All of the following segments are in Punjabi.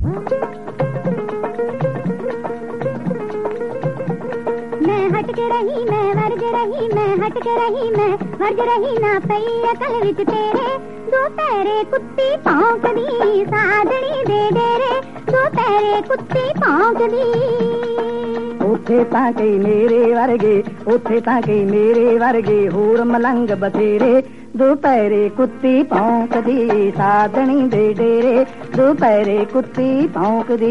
मैं हटके रही मैं वर्ज रही मैं हटके रही मैं वर्ज रही ना पई अकल विच तेरे दो पैरे कुत्ती भौंकदी साधनी दे डेरे दो पैरे कुत्ती भौंकदी ਉੱਥੇ ਤਾਂ ਕਈ ਮੇਰੇ ਵਰਗੇ ਉੱਥੇ ਤਾਂ ਕਈ ਮੇਰੇ ਵਰਗੇ ਹੋਰ ਮਲੰਗ ਬਥੇਰੇ ਦੁਪਹਿਰੇ ਕੁੱਤੀ ਭੌਂਕਦੀ ਸਾਧਣੀ ਦੇ ਡੇਰੇ ਦੁਪਹਿਰੇ ਕੁੱਤੀ ਭੌਂਕਦੀ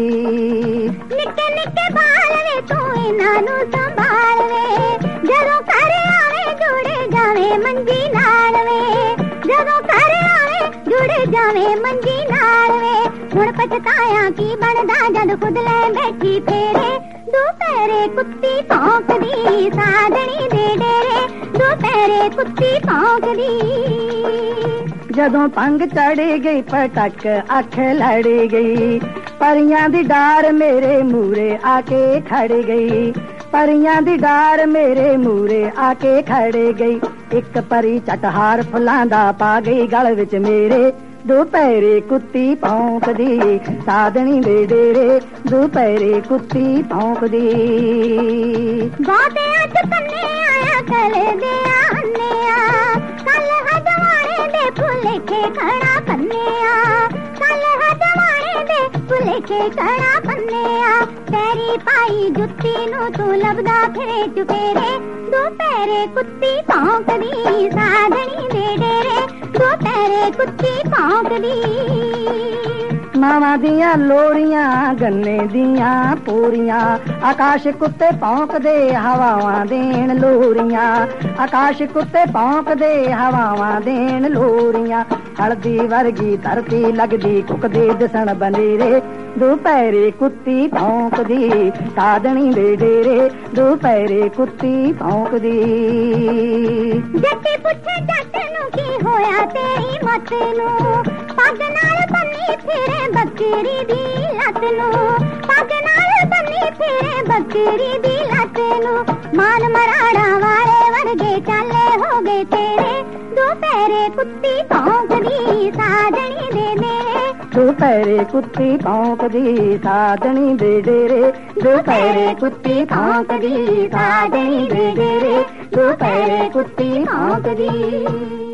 ਨਿੱਕੇ ਨਿੱਕੇ ਬਾਲ ਵੇ ਤੂੰ ਇਹਨਾਂ ਨੂੰ ਸੰਭਾਲ ਵੇ ਜਦੋਂ ਘਰ ਆਵੇ ਜੁੜ ਜਾਵੇ ਮੰਜੀ ਨਾਲ ਵੇ ਜਦੋਂ ਘਰ ਆਵੇ ਜੁੜ ਜਾਵੇ ਮੰਜੀ ਨਾਲ ਵੇ ਹੁਣ ਪਛਤਾਇਆ ਕੀ ਬਣਦਾ ਜਦ ਖੁਦ ਲੈ ਬੈਠੀ ਫੇਰੇ ਦੁਪਹਿਰੇ ਕੁੱਤੀ ਭੌਂਕਦੀ ਸਾਧਣੀ ਦੇ ਡੇਰੇ ਦੁਪਹਿਰੇ ਕੁੱਤੀ ਭੌਂਕਦੀ ਜਦੋਂ ਪੰਗ ਚੜੀ ਗਈ ਪਟਕ ਅੱਖ ਲੜ ਗਈ ਪਰੀਆਂ ਦੀ ਡਾਰ ਮੇਰੇ ਮੂਰੇ ਆ ਕੇ ਖੜ ਗਈ ਪਰੀਆਂ ਦੀ ਡਾਰ ਮੇਰੇ ਮੂਰੇ ਆ ਕੇ ਖੜ ਗਈ ਇੱਕ ਪਰੀ ਚਟਹਾਰ ਫੁੱਲਾਂ ਦਾ ਪਾ ਗਈ ਗਲ ਵਿੱਚ ਮੇਰੇ ਦੁਪਹਿਰੇ ਕੁੱਤੀ ਭੌਂਕਦੀ ਸਾਧਣੀ ਦੇ ਡੇਰੇ ਦੁਪਹਿਰੇ ਕੁੱਤੀ ਭੌਂਕਦੀ ਬਾਤੇ ਅੱਜ ਪੰਨੇ ਆਇਆ ਕਲ ਦੇ ਆਨਿਆ ਕੱਲ ਹਦਵਾਣੇ ਦੇ ਭੁਲੇਖੇ ਖੜਾ ਪੰਨਿਆ ਕੱਲ ਹਦਵਾਣੇ ਦੇ ਭੁਲੇਖੇ ਖੜਾ ਪੰਨਿਆ ਤੇਰੀ ਪਾਈ ਜੁੱਤੀ ਨੂੰ ਤੂੰ ਲੱਭਦਾ ਫਿਰੇ ਚੁਫੇਰੇ ਦੁਪਹਿਰੇ ਕੁੱਤੀ ਭੌਂਕਦੀ ਸਾਧਣੀ ਦੇ ਡੇਰੇ ਦੁਪਹਿਰੇ ਕੁੱਤੀ ਭੌਂਕਦੀ ਮਾਵਾਂ ਦੀਆਂ ਲੋਰੀਆਂ ਗੰਨੇ ਦੀਆਂ ਪੂਰੀਆਂ ਆਕਾਸ਼ ਕੁੱਤੇ ਭੌਂਕਦੇ ਹਵਾਵਾਂ ਦੇਣ ਲੋਰੀਆਂ ਆਕਾਸ਼ ਕੁੱਤੇ ਭੌਂਕਦੇ ਹਵਾਵਾਂ ਦੇਣ ਲੋਰੀਆਂ ਹਲਦੀ ਵਰਗੀ ਧਰਤੀ ਲੱਗਦੀ ਕੁੱਕਦੇ ਦਿਸਣ ਬਨੇਰੇ ਦੁਪਹਿਰੇ ਕੁੱਤੀ ਭੌਂਕਦੀ ਸਾਧਣੀ ਦੇ ਡੇਰੇ ਦੁਪਹਿਰੇ ਕੁੱਤੀ ਭੌਂਕਦੀ ਜੱਟੀ ਪੁੱਛੇ ਜੱਟ ਨੂੰ ਕੀ ਹੋਇਆ ਤੇਰੀ ਮੱਤ ਨੂੰ ਪੱਗ ਨਾਲ ਬੰਨੀ ਫਿਰੇ ਬੱਕਰੀ ਦੀ ਲੱਤ ਨੂੰ ਪੱਗ ਨਾਲ ਬੰਨੀ ਫਿਰੇ ਬੱਕਰੀ ਦੀ ਲੱਤ ਨੂੰ ਮਾਨ ਮਰਾੜਾ ਵਾਲੇ ਵਰਗੇ ਚਾਲੇ ਹੋ ਗਏ ਤੇਰੇ ਦੁਪਹਿਰੇ ਕੁੱਤੀ ਭੌਂਕਦੀ ਸਾਧਣੀ ਦੇ ਡੇਰੇ ਦੁਪਹਿਰੇ ਕੁੱਤੀ ਭੌਂਕਦੀ ਸਾਧਣੀ ਦੇ ਡੇਰੇ ਦੁਪਹਿਰੇ ਕੁੱਤੀ ਭੌਂਕਦੀ ਸਾਧਣੀ ਦੇ ਡੇਰੇ ਦੁਪਹਿਰੇ ਕੁੱਤੀ ਭੌਂਕਦੀ